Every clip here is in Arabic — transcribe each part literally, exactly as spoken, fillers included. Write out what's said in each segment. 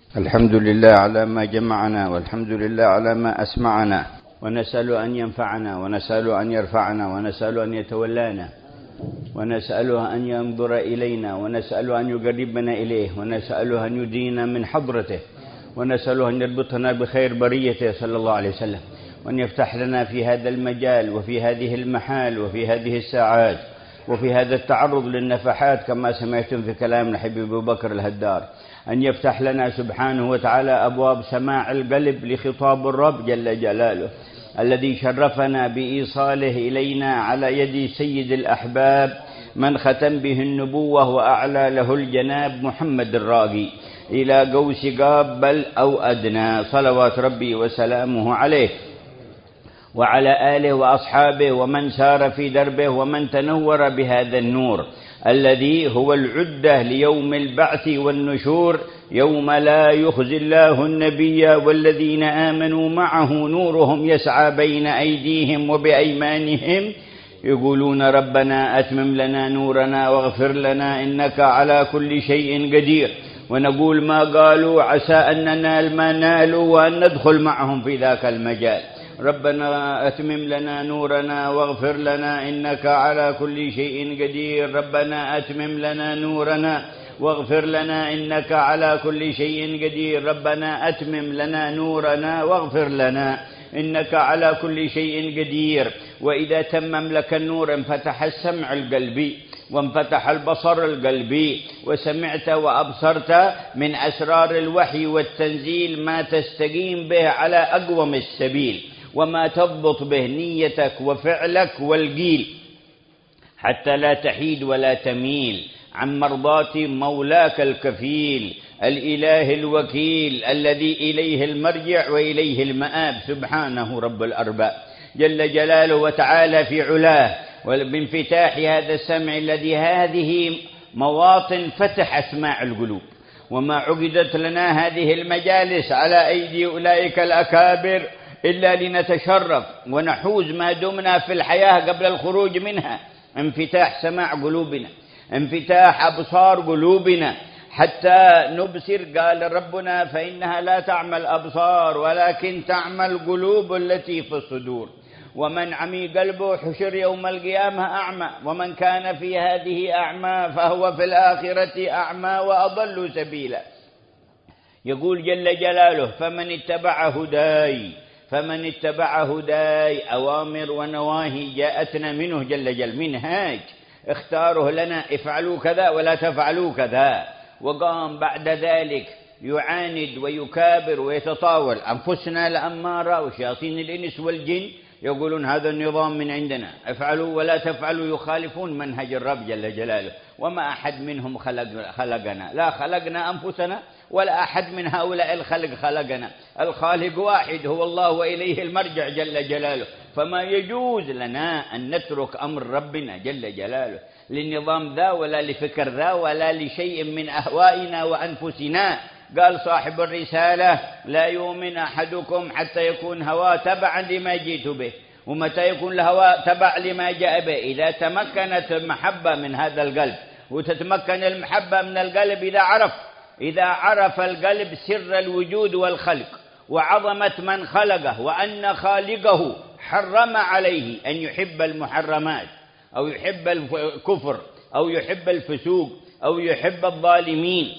الحمد لله على ما جمعنا، والحمد لله على ما أسمعنا، ونسأل أن ينفعنا، ونسأل أن يرفعنا، ونسأل أن يتولانا، ونسأله أن ينظر إلينا، ونسأله أن يقربنا إليه، ونسأله أن يدينا من حضرته، ونسأله أن يربطنا بخير بريته صلى الله عليه وسلم، وأن يفتح لنا في هذا المجال وفي هذه المحال وفي هذه الساعات وفي هذا التعرض للنفحات كما سمعتم في كلام الحبيب أبو بكر الهدار، أن يفتح لنا سبحانه وتعالى أبواب سماع القلب لخطاب الرب جل جلاله الذي شرفنا بإيصاله إلينا على يد سيد الأحباب من ختم به النبوة وأعلى له الجناب محمد الراقي إلى قوس قاب بل أو أدنى، صلوات ربي وسلامه عليه وعلى آله وأصحابه ومن سار في دربه ومن تنور بهذا النور الذي هو العدة ليوم البعث والنشور، يوم لا يخزي الله النبي والذين آمنوا معه نورهم يسعى بين أيديهم وبأيمانهم يقولون ربنا أتمم لنا نورنا واغفر لنا إنك على كل شيء قدير، ونقول ما قالوا عسى أن ننال ما نالوا وأن ندخل معهم في ذاك المجال. ربنا أتمم لنا نورنا واغفر لنا إنك على كل شيء قدير، ربنا أتمم لنا نورنا واغفر لنا إنك على كل شيء قدير، ربنا أتمم لنا نورنا واغفر لنا إنك على كل شيء قدير. وإذا تمم لك النور انفتح السمع القلبي وانفتح البصر القلبي وسمعت وأبصرت من أسرار الوحي والتنزيل ما تستقيم به على أقوم السبيل وما تضبط به نيتك وفعلك والقيل حتى لا تحيد ولا تميل عن مرضاة مولاك الكفيل الإله الوكيل الذي إليه المرجع وإليه المآب سبحانه رب الأرباب جل جلاله وتعالى في علاه. وبانفتاح هذا السمع الذي هذه مواطن فتح أسماع القلوب، وما عقدت لنا هذه المجالس على أيدي أولئك الأكابر إلا لنتشرف ونحوز ما دمنا في الحياة قبل الخروج منها، انفتاح سماع قلوبنا، انفتاح أبصار قلوبنا حتى نبصر. قال ربنا فإنها لا تعمى الأبصار ولكن تعمى القلوب التي في الصدور، ومن عمي قلبه حشر يوم القيامة أعمى، ومن كان في هذه أعمى فهو في الآخرة أعمى وأضل سبيلا. يقول جل جلاله فمن اتبع هداي فمن اتبع هداي، أوامر ونواهي جاءتنا منه جل جل، منهاج اختاره لنا افعلوا كذا ولا تفعلوا كذا، وقام بعد ذلك يعاند ويكابر ويتطاول. أنفسنا الأمارة وشياطين الإنس والجن يقولون هذا النظام من عندنا، افعلوا ولا تفعلوا، يخالفون منهج الرب جل جلاله. وما أحد منهم خلق خلقنا، لا خلقنا أنفسنا ولا أحد من هؤلاء الخلق خلقنا، الخالق واحد هو الله وإليه المرجع جل جلاله. فما يجوز لنا أن نترك أمر ربنا جل جلاله للنظام ذا ولا لفكر ذا ولا لشيء من أهوائنا وأنفسنا. قال صاحب الرسالة لا يؤمن أحدكم حتى يكون هواه تبعا لما جئت به. ومتى يكون الهوى تبع لما جاء به؟ إذا تمكنت المحبة من هذا القلب، وتتمكن المحبة من القلب إذا عرف إذا عرف القلب سر الوجود والخلق وعظمة من خلقه، وأن خالقه حرم عليه أن يحب المحرمات أو يحب الكفر أو يحب الفسوق أو يحب الظالمين.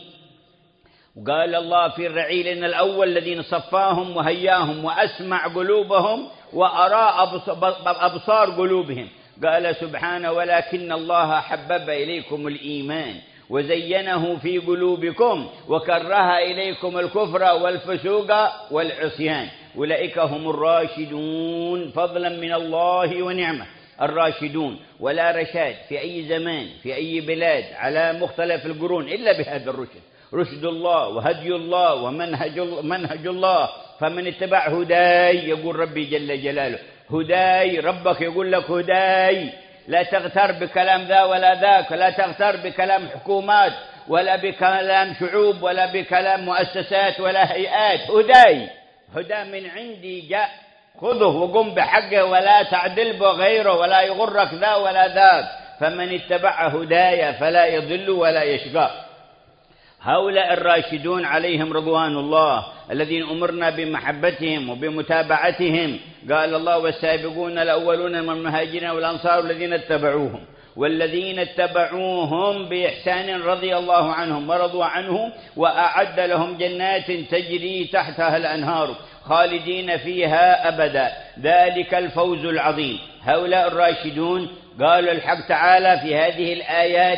وقال الله في الرعيل الأول الذين صفاهم وهياهم وأسمع قلوبهم وأرى أبصار قلوبهم، قال سبحانه ولكن الله حبب إليكم الإيمان وزينه في قلوبكم وكره إليكم الكفر والفسوق والعصيان أولئك هم الراشدون فضلا من الله ونعمة. الراشدون، ولا رشاد في أي زمان في أي بلاد على مختلف القرون إلا بهذا الرشد، رشد الله وهدي الله ومنهج منهج الله. فمن اتبع هداي، يقول ربي جل جلاله هداي، ربك يقول لك هداي، لا تغتر بكلام ذا ولا ذاك، لا تغتر بكلام حكومات ولا بكلام شعوب ولا بكلام مؤسسات ولا هيئات. هداي، هدى من عندي جاء، خذه وقم بحقه ولا تعدل بغيره ولا يغرك ذا ولا ذاك. فمن اتبع هدايا فلا يضل ولا يشقى. هؤلاء الراشدون عليهم رضوان الله الذين أمرنا بمحبتهم وبمتابعتهم. قال الله: والسابقون الأولون من المهاجرين والأنصار الذين اتبعوهم والذين اتبعوهم بإحسان رضي الله عنهم ورضوا عنه وأعد لهم جنات تجري تحتها الأنهار خالدين فيها أبدا ذلك الفوز العظيم. هؤلاء الراشدون قال الحق تعالى في هذه الآيات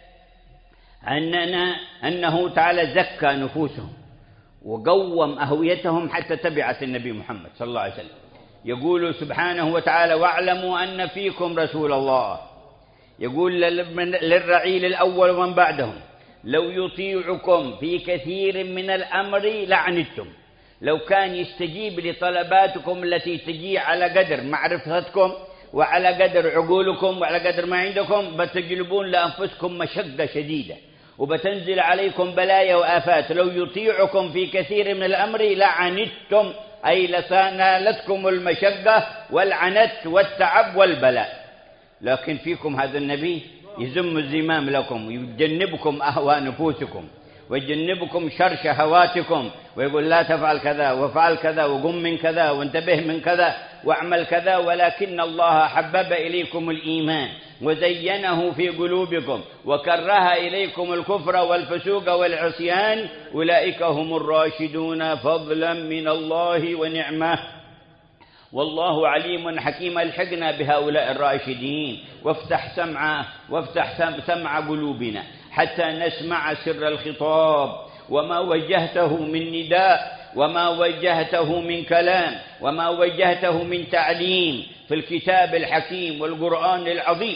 أننا أنه تعالى زكى نفوسهم وقوم أهويتهم حتى تبعت النبي محمد صلى الله عليه وسلم. يقول سبحانه وتعالى: واعلموا أن فيكم رسول الله. يقول للرعيل الأول ومن بعدهم: لو يطيعكم في كثير من الأمر لعنتم. لو كان يستجيب لطلباتكم التي تجي على قدر معرفتكم وعلى قدر عقولكم وعلى قدر ما عندكم بتجلبون لأنفسكم مشقة شديدة وبتنزل عليكم بلايا وآفات. لو يطيعكم في كثير من الأمر لعنتم، أي لنالتكم المشقة والعنت والتعب والبلاء. لكن فيكم هذا النبي يزم الزمام لكم ويجنبكم أهواء نفوسكم ويجنبكم شر شهواتكم ويقول: لا تفعل كذا وافعل كذا وقم من كذا وانتبه من كذا واعمل كذا. ولكن الله حبب إليكم الإيمان وزينه في قلوبكم وكره إليكم الكفر والفسوق والعصيان أولئك هم الراشدون فضلا من الله ونعمه والله عليم حكيم. الحقنا بهؤلاء الراشدين وافتح سمع وافتح سمع قلوبنا حتى نسمع سر الخطاب وما وجهته من نداء وما وجهته من كلام وما وجهته من تعليم في الكتاب الحكيم والقرآن العظيم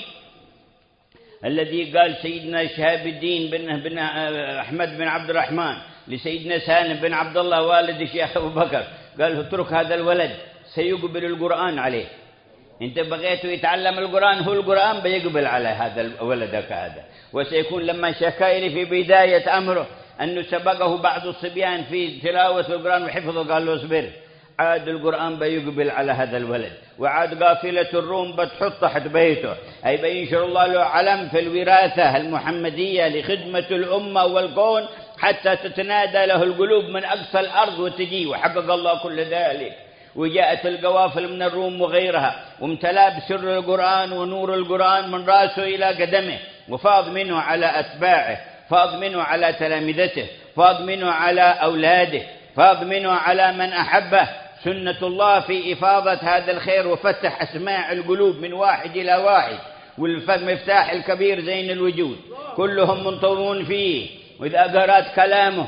الذي قال سيدنا شهاب الدين بن, بن أحمد بن عبد الرحمن لسيدنا سالم بن عبد الله والد الشيخ أبو بكر، قال: اترك هذا الولد سيقبل القرآن عليه. انت بغيته يتعلم القرآن، هو القرآن بيقبل على هذا ولدك هذا. وسيكون لما شكا لي في بداية أمره أنه سبقه بعض الصبيان في تلاوة القرآن وحفظه، قال له: اصبر، عاد القرآن بيقبل على هذا الولد. وعاد قافلة الروم بتحط تحت بيته، أي بينشر الله له علم في الوراثة المحمدية لخدمة الأمة والكون حتى تتنادى له القلوب من أقصى الأرض وتجي. وحقق الله كل ذلك. وجاءت القوافل من الروم وغيرها وامتلأ بسر القرآن ونور القرآن من رأسه إلى قدمه، وفاض منه على أتباعه، فاض منه على تلامذته، فاض منه على أولاده، فاض منه على من أحبه. سنة الله في إفاضة هذا الخير وفتح أسماع القلوب من واحد إلى واحد، والمفتاح الكبير زين الوجود كلهم منطورون فيه. وإذا قرأت كلامه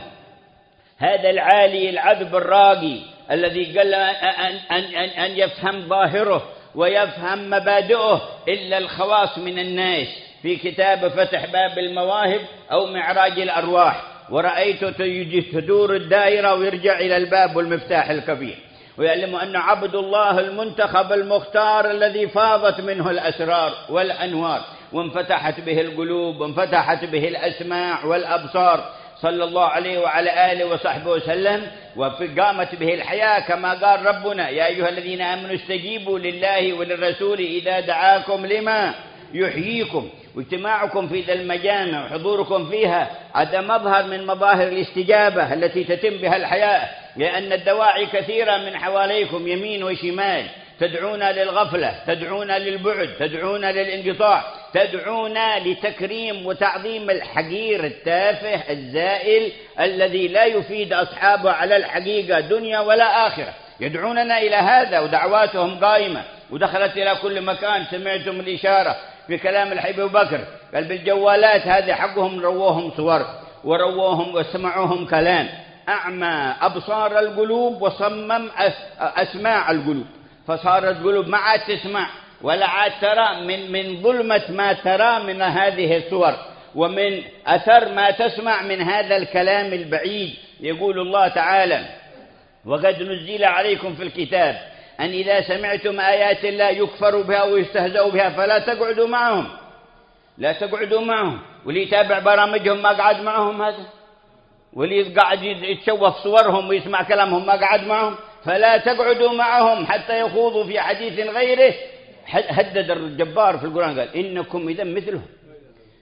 هذا العالي العذب الراقي الذي قال أن, أن, أن, أن يفهم ظاهره ويفهم مبادئه إلا الخواص من الناس في كتاب فتح باب المواهب أو معراج الأرواح، ورأيته تدور الدائرة ويرجع إلى الباب والمفتاح الكبير، ويعلم أن عبد الله المنتخب المختار الذي فاضت منه الأسرار والأنوار وانفتحت به القلوب وانفتحت به الأسماع والأبصار، صلى الله عليه وعلى آله وصحبه وسلم، وقامت به الحياة كما قال ربنا: يا أيها الذين آمنوا استجيبوا لله وللرسول إذا دعاكم لما يحييكم. واجتماعكم في ذا المجامع وحضوركم فيها هذا مظهر من مظاهر الاستجابة التي تتم بها الحياة، لأن الدواعي كثيرة من حواليكم يمين وشمال، تدعونا للغفلة، تدعونا للبعد، تدعونا للانقطاع، تدعونا لتكريم وتعظيم الحقير التافه الزائل الذي لا يفيد أصحابه على الحقيقة دنيا ولا آخرة. يدعوننا إلى هذا ودعواتهم قائمة ودخلت إلى كل مكان. سمعتم الإشارة في كلام الحبيب أبو بكر، قال بالجوالات هذه حقهم رووهم صور ورووهم وسمعوهم كلام، أعمى أبصار القلوب وصمم أسماع القلوب، فصارت قلوب ما عاد تسمع ولا عاد ترى من من ظلمة ما ترى من هذه الصور ومن أثر ما تسمع من هذا الكلام البعيد. يقول الله تعالى: وقد نزل عليكم في الكتاب أن إذا سمعتم آيات الله يكفر بها ويستهزأ بها فلا تقعدوا معهم، لا تقعدوا معهم. واللي يتابع برامجهم ما قعد معهم هذا، واللي قاعد يتشوف صورهم ويسمع كلامهم ما قعد معهم. فلا تقعدوا معهم حتى يخوضوا في حديث غيره. هدد الجبار في القرآن قال: إنكم إذا مثلهم،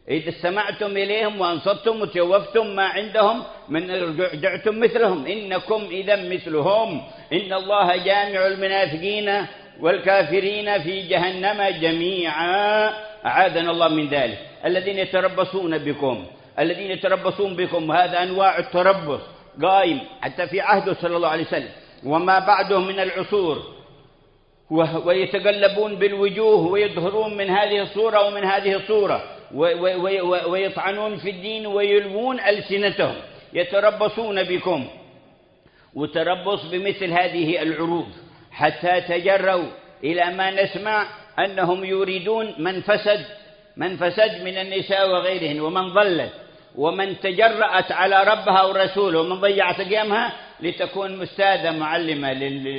إذا استمعتم إليهم وأنصتم وتوفتم ما عندهم من رجعتم مثلهم، إنكم إذا مثلهم، إن الله جامع المنافقين والكافرين في جهنم جميعا، أعاذنا الله من ذلك. الذين يتربصون بكم الذين يتربصون بكم وهذا أنواع التربص قائم حتى في عهده صلى الله عليه وسلم وما بعده من العصور، ويتقلبون بالوجوه ويظهرون من هذه الصورة ومن هذه الصورة، ويطعنون في الدين ويلوون ألسنتهم، يتربصون بكم. وتربص بمثل هذه العروض حتى تجروا إلى ما نسمع أنهم يريدون من فسد من فسد من النساء وغيرهن، ومن ضلت ومن تجرأت على ربها ورسوله ومن ضيعت قيامها لتكون مستاذة معلمة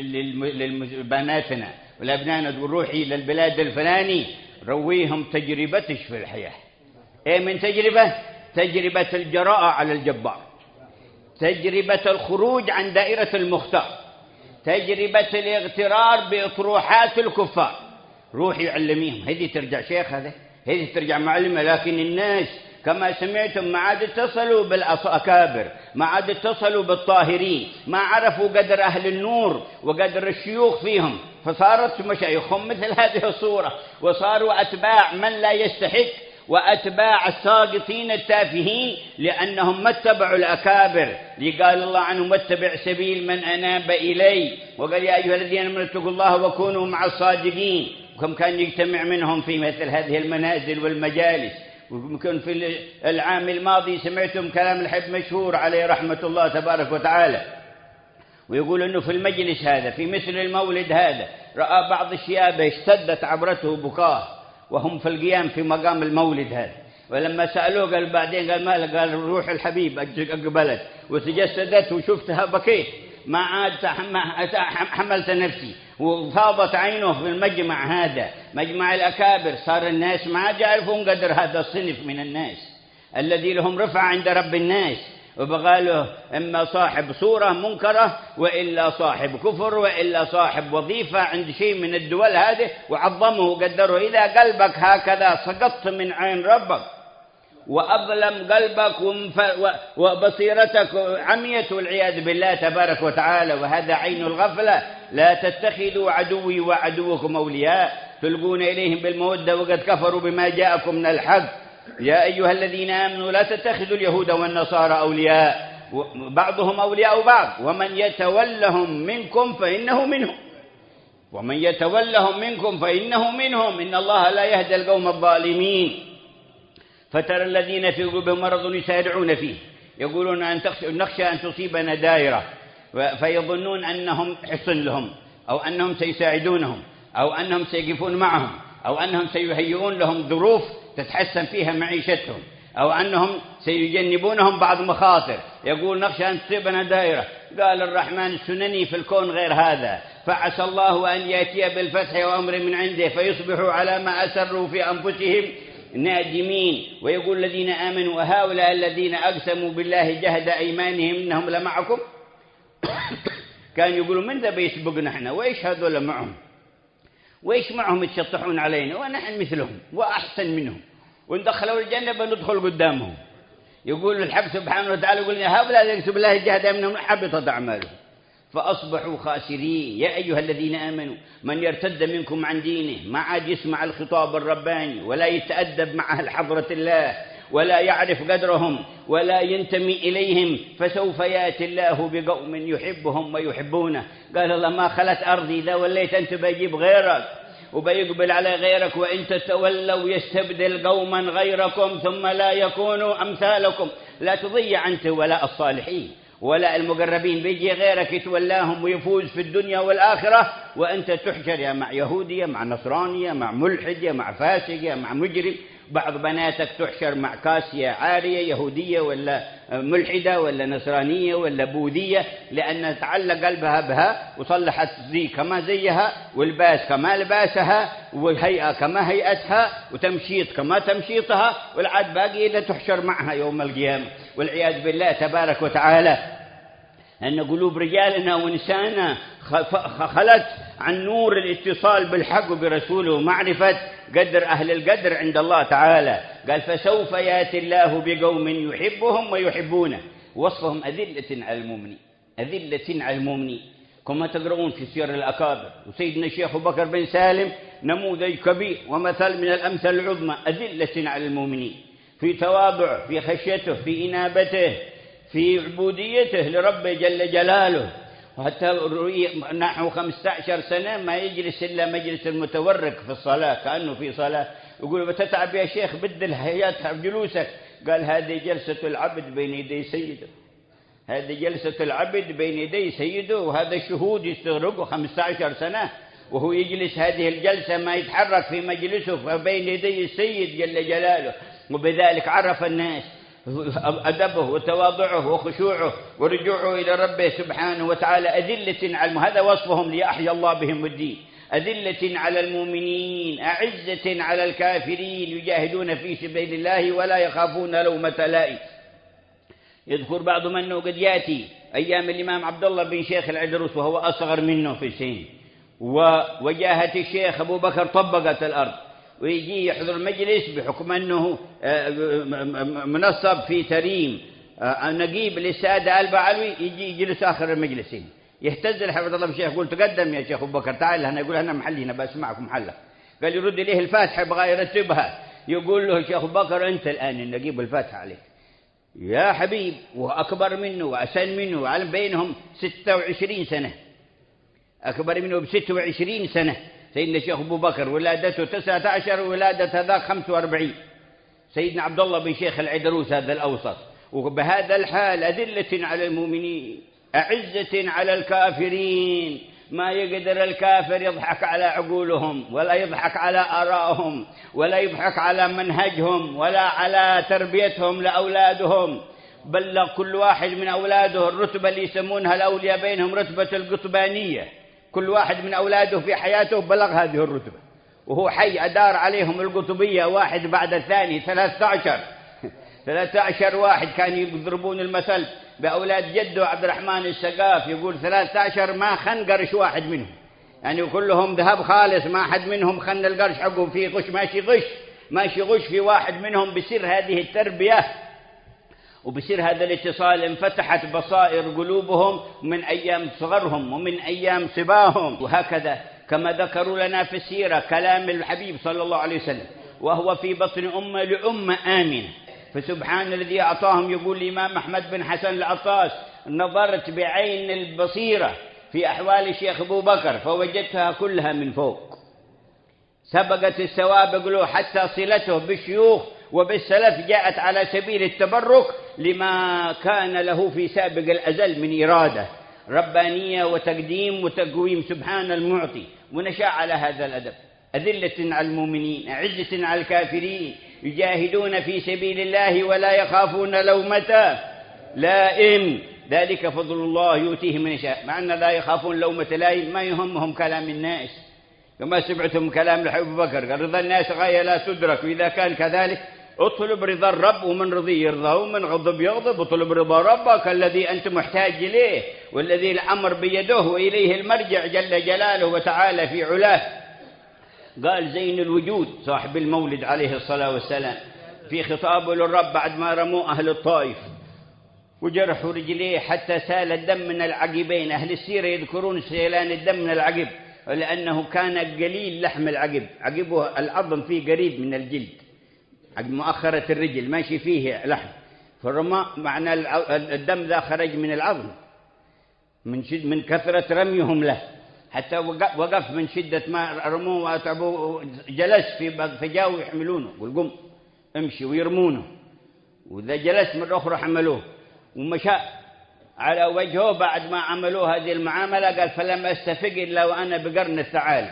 لبناتنا والأبناء، تقول روحي للبلاد الفلاني رويهم تجربتش في الحياة. إيه من تجربة؟ تجربة الجراءة على الجبار، تجربة الخروج عن دائرة المختار، تجربة الاغترار بأطروحات الكفار. روحي علميهم، هذه ترجع شيخ، هذا هذه ترجع معلمة. لكن الناس كما سمعتم ما عاد اتصلوا بالأكابر، ما عاد اتصلوا بالطاهرين، ما عرفوا قدر أهل النور وقدر الشيوخ فيهم، فصارت مشايخهم مثل هذه الصورة، وصاروا أتباع من لا يستحق وأتباع الساقطين التافهين، لأنهم ما اتبعوا الأكابر. لقال الله عنهم واتبع سبيل من أناب إلي، وقال يا أيها الذين آمنوا اتقوا الله وكونوا مع الصادقين. وكم كان يجتمع منهم في مثل هذه المنازل والمجالس. ويمكن في العام الماضي سمعتم كلام الحب مشهور عليه رحمة الله تبارك وتعالى، ويقول أنه في المجلس هذا في مثل المولد هذا رأى بعض الشيابة اشتدت عبرته بكاه وهم في القيام في مقام المولد هذا، ولما سألوه قال بعدين قال مالك؟ قال روح الحبيب أقبلت وتجسدت وشفتها بكيت، ما عاد حملت نفسي. وفاضت عينه في المجمع هذا، مجمع الأكابر. صار الناس ما عاد يعرفون قدر هذا الصنف من الناس الذي لهم رفع عند رب الناس، وبقى له إما صاحب صورة منكرة، وإلا صاحب كفر، وإلا صاحب وظيفة عند شيء من الدول هذه، وعظمه وقدره. إذا قلبك هكذا سقطت من عين ربك وأظلم قلبك وبصيرتك عميت والعياذ بالله تبارك وتعالى، وهذا عين الغفلة. لا تتخذوا عدوي وعدوكم أولياء تلقون إليهم بالمودة وقد كفروا بما جاءكم من الحق. يا أيها الذين آمنوا لا تتخذوا اليهود والنصارى أولياء بعضهم أولياء بعض ومن يتولهم منكم فإنه منهم ومن يتولهم منكم فإنه منهم إن الله لا يهدي القوم الظالمين. فترى الذين في قلوبهم مرض يسارعون فيه يقولون أن نخشى أن تصيبنا دائرة، فيظنون أنهم حصن لهم، أو أنهم سيساعدونهم، أو أنهم سيقفون معهم، أو أنهم سيهيئون لهم ظروف تتحسن فيها معيشتهم، أو أنهم سيجنبونهم بعض مخاطر. يقول نخشى أن تصيبنا دائرة. قال الرحمن السنني في الكون غير هذا، فعسى الله أن يأتي بالفتح وأمر من عنده فيصبحوا على ما أسروا في أنفسهم نادمين. ويقول الذين آمنوا وهؤلاء الذين أقسموا بالله جهد أيمانهم إنهم لمعكم. كان يقولوا من ذا بيسبقنا احنا، وإيش هذول معهم، وإيش معهم يتشطحون علينا ونحن مثلهم وأحسن منهم، وندخلوا الجنة بندخل قدامهم. يقول الحق سبحانه وتعالى يقول هؤلاء الذين أقسموا بالله جهد أيمانهم حبطت أعمالهم فأصبحوا خاسرين. يا أيها الذين آمنوا من يرتد منكم عن دينه، ما عاد يسمع الخطاب الرباني ولا يتأدب مع أهل حضرة الله ولا يعرف قدرهم ولا ينتمي إليهم، فسوف يأتي الله بقوم يحبهم ويحبونه. قال الله ما خلت أرضي إذا وليت أنت بيجيب غيرك وبيقبل على غيرك، وإن تتولوا يستبدل قوما غيركم ثم لا يكونوا أمثالكم. لا تضيع أنت ولا الصالحين ولا المقربين، بيجي غيرك يتولاهم ويفوز في الدنيا والآخرة، وأنت تحشر يا مع يهودية مع نصرانية مع ملحدية مع فاسقة مع مجرم. بعض بناتك تحشر مع كاسية عارية يهودية ولا ملحدة ولا نصرانية ولا بوذية، لأن تعلق قلبها بها وصلحت زي كما زيها، والباس كما لباسها، والهيئة كما هيئتها، وتمشيط كما تمشيطها، والعاد باقي إذا تحشر معها يوم القيامة والعياذ بالله تبارك وتعالى. أن قلوب رجالنا ونسانا خلت عن نور الاتصال بالحق وبرسوله ومعرفة قدر أهل القدر عند الله تعالى. قال فسوف يأتي الله بقوم يحبهم ويحبونه، وصفهم أذلة على المؤمنين، أذلة على المؤمنين، كما تقرؤون في سير الأكابر. وسيدنا الشيخ أبو بكر بن سالم نموذج كبير ومثل من الأمثل العظمى، أذلة على المؤمنين، في تواضعه، في خشيته، في إنابته، في عبوديته لربه جل جلاله. وحتى نحو خمسة عشر سنة ما يجلس إلا مجلس المتورك في الصلاة كأنه في صلاة. يقول بتتعب يا شيخ بدل يتعب جلوسك. قال هذه جلسة العبد بين يدي سيده، هذه جلسة العبد بين يدي سيده، وهذا الشهود يستغرقوا خمسة عشر سنة وهو يجلس هذه الجلسة ما يتحرك في مجلسه بين يدي السيد جل جلاله. وبذلك عرف الناس أدبه وتواضعه وخشوعه ورجوعه إلى ربه سبحانه وتعالى. أذلة على هذا وصفهم ليحيى الله بهم الدين، أذلة على المؤمنين أعزة على الكافرين يجاهدون في سبيل الله ولا يخافون لومة لائم. يذكر بعضهم أنه قد يأتي أيام الإمام عبد الله بن شيخ العدروس وهو أصغر منه في السن، ووجاهة الشيخ أبو بكر طبقت الأرض، ويجي يحضر مجلس بحكم أنه منصب في تريم نقيب للسادة البعلوي، يجي يجلس آخر المجلسين يهتز حفظ الله الشيخ يقول تقدم يا شيخ أبو بكر تعال هنا. يقول أنا محلي هنا بسمعكم حلة. قال يرد إليه الفاتحة يبغى يرتبها، يقول له شيخ أبو بكر أنت الآن النقيب الفاتحة عليك يا حبيب، وأكبر منه وأسن منه وعلم بينهم ستة وعشرين سنة، أكبر منه بستة وعشرين سنة سيدنا الشيخ أبو بكر، ولادته تسعة عشر وولادة هذاك خمسة وأربعين. سيدنا عبد الله بن شيخ العدروس هذا الأوسط. وبهذا الحال أذلة على المؤمنين أعزة على الكافرين، ما يقدر الكافر يضحك على عقولهم ولا يضحك على آرائهم ولا يضحك على منهجهم ولا على تربيتهم لأولادهم. بلغ كل واحد من أولاده الرتبة اللي يسمونها الأولياء بينهم رتبة القطبانية، كل واحد من أولاده في حياته بلغ هذه الرتبة وهو حي أدار عليهم القطبية واحد بعد الثاني. ثلاثة عشر ثلاثة عشر واحد كانوا يضربون المثل بأولاد جده عبد الرحمن السقاف، يقول ثلاثة عشر ما خن قرش واحد منهم، يعني كلهم ذهب خالص، ما حد منهم خن القرش حقه فيه غش، ماشي غش ماشي غش في واحد منهم. بسر هذه التربية وبسر هذا الاتصال انفتحت بصائر قلوبهم من أيام صغرهم ومن أيام صباهم. وهكذا كما ذكروا لنا في السيرة كلام الحبيب صلى الله عليه وسلم وهو في بطن أمة لأمة آمنة. فسبحان الذي أعطاهم. يقول الإمام أحمد بن حسن العطاس نظرت بعين البصيرة في أحوال الشيخ أبو بكر فوجدتها كلها من فوق، سبقت السوابق له حتى صلته بالشيوخ وبالسلف جاءت على سبيل التبرك لما كان له في سابق الأزل من إرادة ربانية وتقديم وتقويم سبحان المعطي. ونشاء على هذا الأدب، أذلة على المؤمنين أعزة على الكافرين يجاهدون في سبيل الله ولا يخافون لومة لائم، ذلك فضل الله يؤتيه من يشاء. مع أن لا يخافون لومة لائم ما يهمهم كلام الناس، كما سمعتم كلام أبو بكر قال رضا الناس غاية لا تدرك، وإذا كان كذلك اطلب رضا الرب ومن رضي يرضى ومن غضب يغضب. اطلب رضا ربك الذي أنت محتاج إليه والذي الأمر بيده وإليه المرجع جل جلاله وتعالى في علاه. قال زين الوجود صاحب المولد عليه الصلاة والسلام في خطابه للرب بعد ما رموا أهل الطائف وجرحوا رجليه حتى سال الدم من العقبين. أهل السيرة يذكرون سيلان الدم من العقب لأنه كان قليل لحم العقب، عقبه العظم فيه قريب من الجلد، عقب مؤخرة الرجل ماشي فيه لحم، فالرماء معنى الدم ذا خرج من العظم من شد من كثرة رميهم له، حتى وقف من شدة ما رموه وأتعبوه جلس في فجاءوا يحملونه والقم امشي ويرمونه، وإذا جلس مرة أخرى حملوه ومشى على وجهه بعد ما عملوه هذه المعاملة. قال فلم أستفق إلا وأنا بقرن الثعالب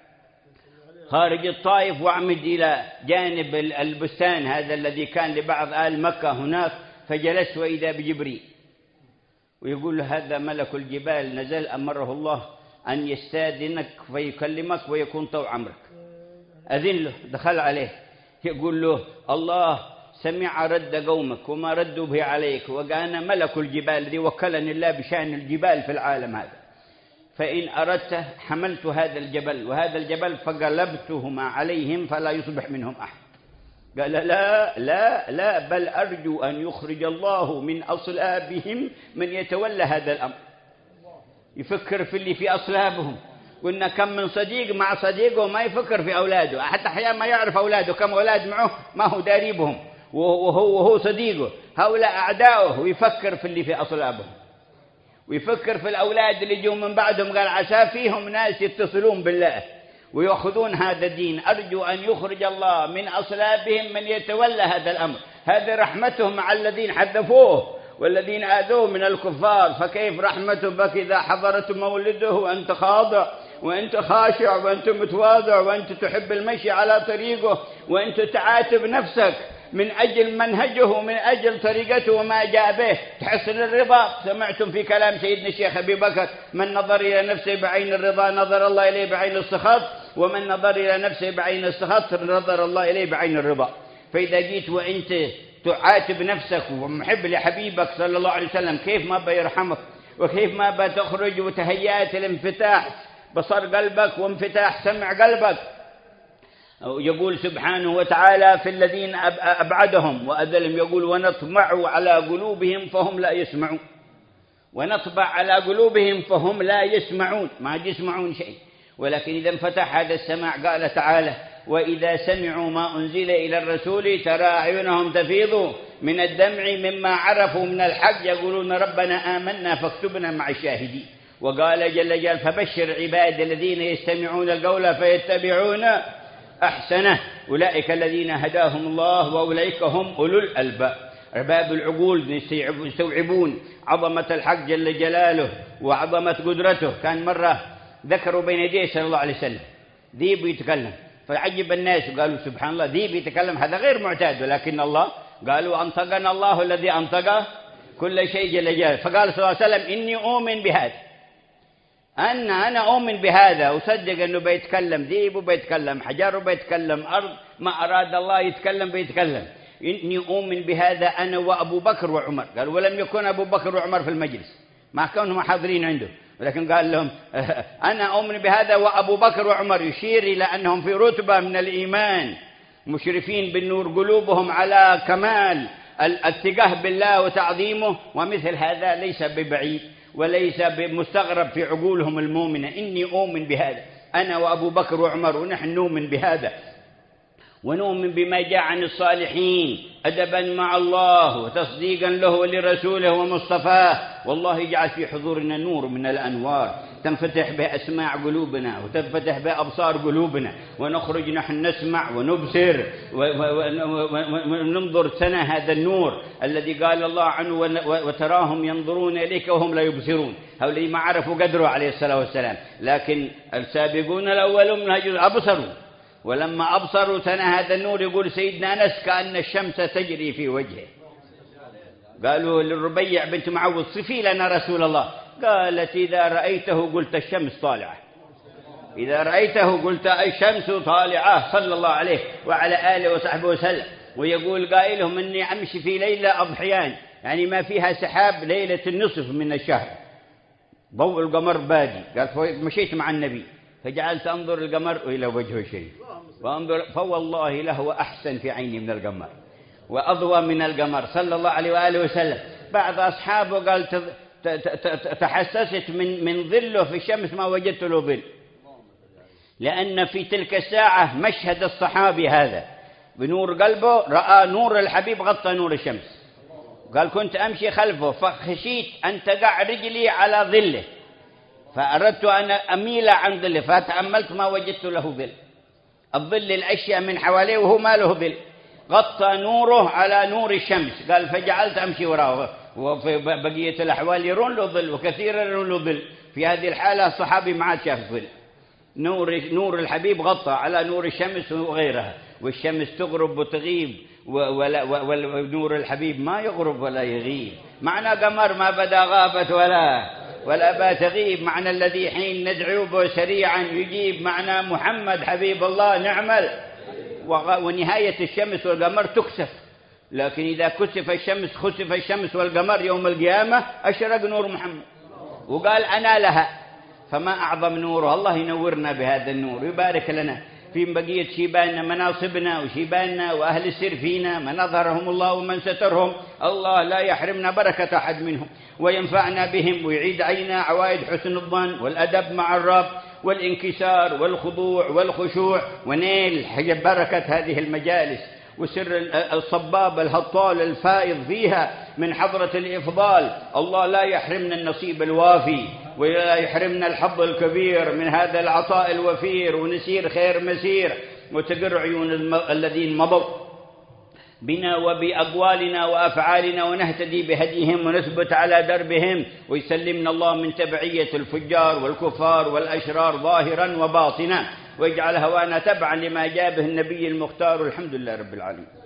خارج الطائف وأعمد إلى جانب البستان هذا الذي كان لبعض آل مكة هناك، فجلست وإذا بجبريل ويقول هذا ملك الجبال نزل أمره الله أن يستاذنك فيكلمك ويكون طوع أمرك. أذن له دخل عليه يقول له الله سمع رد قومك وما ردوا به عليك، وقال ملك الجبال الذي وكلني الله بشأن الجبال في العالم هذا، فإن أردت حملت هذا الجبل وهذا الجبل فقلبتهما عليهم فلا يصبح منهم أحد. قال لا لا لا بل أرجو أن يخرج الله من أصلابهم من يتولى هذا الأمر. يفكر في اللي في أصلابهم. قلنا كم من صديق مع صديقه ما يفكر في أولاده، حتى أحيانا ما يعرف أولاده كم أولاد معه ما هو داري بهم، وهو وهو صديقه. هؤلاء أعداؤه، ويفكر في اللي في أصلابهم ويفكر في الأولاد اللي جو من بعدهم. قال عسى فيهم ناس يتصلون بالله ويأخذون هذا الدين. أرجو أن يخرج الله من أصلابهم من يتولى هذا الأمر. هذه رحمته مع الذين حذفوه والذين آذوه من الكفار. فكيف رحمته بك إذا حضرت مولده وأنت خاضع وأنت خاشع وأنت متواضع وأنت تحب المشي على طريقه وأنت تعاتب نفسك من أجل منهجه ومن أجل طريقته وما جاء به. تحصل الرضا. سمعتم في كلام سيدنا الشيخ أبي بكر: من نظر إلى نفسه بعين الرضا نظر الله إليه بعين السخط، ومن نظر إلى نفسه بعين السخط نظر الله إليه بعين الرضا. فإذا جيت وأنت تعاتب نفسك ومحب لحبيبك صلى الله عليه وسلم، كيف ما بيرحمك وكيف ما بتخرج وتهيأت الانفتاح بصر قلبك وانفتاح سمع قلبك. يقول سبحانه وتعالى في الذين أبعدهم وأذلهم، يقول: ونطبع على قلوبهم فهم لا يسمعون. ونطبع على قلوبهم فهم لا يسمعون، ما يسمعون شيء. ولكن إذا انفتح هذا السماع قال تعالى: وإذا سمعوا ما أنزل إلى الرسول ترى أعينهم تفيض من الدمع مما عرفوا من الحق يقولون ربنا آمنا فاكتبنا مع الشاهدين. وقال جل جلاله: فبشر عباد الذين يستمعون القول فيتبعون أحسنه أولئك الذين هداهم الله وأولئك هم أولو الألباب. أرباب العقول يستوعبون عظمة الحق جل جلاله وعظمة قدرته. كان مرة ذكروا بين يديه صلى الله عليه وسلم ذيب يتكلم، فعجب الناس وقالوا سبحان الله ذيب يتكلم، هذا غير معتاد. ولكن الله قالوا: أنطقنا الله الذي أنطق كل شيء جل جلاله. فقال صلى الله عليه وسلم: إني أؤمن بهذا، أن أنا أؤمن بهذا، أصدق أنه بيتكلم ذيب وبيتكلم حجر وبيتكلم أرض، ما أراد الله يتكلم بيتكلم. إني أؤمن بهذا أنا وأبو بكر وعمر. قال: ولم يكن أبو بكر وعمر في المجلس، ما كانوا حاضرين عنده، ولكن قال لهم: أنا أؤمن بهذا وأبو بكر وعمر، يشير إلى أنهم في رتبة من الإيمان مشرفين بالنور، قلوبهم على كمال الثقة بالله وتعظيمه. ومثل هذا ليس ببعيد وليس بمستغرب في عقولهم المؤمنة. إني أؤمن بهذا أنا وأبو بكر وعمر، ونحن نؤمن بهذا ونؤمن بما جاء عن الصالحين أدبا مع الله وتصديقا له ولرسوله ومصطفاه. والله يجعل في حضورنا نور من الأنوار تنفتح به أسماع قلوبنا وتنفتح به أبصار قلوبنا، ونخرج نحن نسمع ونبصر وننظر سنة هذا النور الذي قال الله عنه: وتراهم ينظرون إليك وهم لا يبصرون. هؤلاء ما عرفوا قدره عليه الصلاة والسلام، لكن السابقون الأولون أبصروا، ولما أبصروا سنة هذا النور يقول سيدنا أنس: كأن الشمس تجري في وجهه. قالوا للربيع بنت معوذ: صفي لنا رسول الله. قالت: إذا رأيته قلت الشمس طالعة، إذا رأيته قلت الشمس طالعة، صلى الله عليه وعلى آله وصحبه وسلم. ويقول قائلهم: إني أمشي في ليلة أضحيان، يعني ما فيها سحاب، ليلة النصف من الشهر، ضوء القمر بادي. قال: مشيت مع النبي فجعلت أنظر القمر إلى وجهه الشريف، وأنظر فوالله لهو أحسن في عيني من القمر وأضوى من القمر، صلى الله عليه وآله وسلم. بعض أصحابه قال: تحسست من من ظله في الشمس ما وجدت له ظل، لأن في تلك الساعة مشهد الصحابي هذا بنور قلبه رأى نور الحبيب غطى نور الشمس. قال: كنت أمشي خلفه فخشيت أن تقع رجلي على ظله، فأردت أن أميل عن ظله، فتأملت ما وجدت له ظل. الظل الأشياء من حواليه وهو ما له ظل، غطى نوره على نور الشمس. قال: فجعلت أمشي وراءه، وفي بقية الأحوال يرون له ظل، وكثيرا يرون له ظل. في هذه الحالة الصحابي ما عاد شاف ظل، نور نور الحبيب غطى على نور الشمس وغيرها، والشمس تغرب وتغيب، ونور الحبيب ما يغرب ولا يغيب. معنى قمر ما بدا غابت ولا ولا بات غيب، معنى الذي حين ندعو به سريعا يجيب، معنى محمد حبيب الله نعمل. ونهاية الشمس والقمر تكسف، لكن إذا كسف الشمس خسف الشمس والقمر يوم القيامة أشرق نور محمد. وقال: أنا لها فما أعظم نوره. الله ينورنا بهذا النور ويبارك لنا في بقية شيباننا، مناصبنا وشيباننا وأهل السر فينا، من أظهرهم الله ومن سترهم. الله لا يحرمنا بركة أحد منهم وينفعنا بهم ويعيد علينا عوائد حسن الظن والأدب مع الرب والانكسار والخضوع والخشوع، ونيل بركة هذه المجالس وسر الصباب الهطال الفائض فيها من حضرة الإفضال. الله لا يحرمنا النصيب الوافي ولا يحرمنا الحظ الكبير من هذا العطاء الوفير، ونسير خير مسير وتقر عيون الذين مضوا بنا وبأقوالنا وأفعالنا، ونهتدي بهديهم ونثبت على دربهم، ويسلمنا الله من تبعية الفجار والكفار والأشرار ظاهرا وباطنا، ويجعل هوانا تبعا لما جاء به النبي المختار. الحمد لله رب العالمين.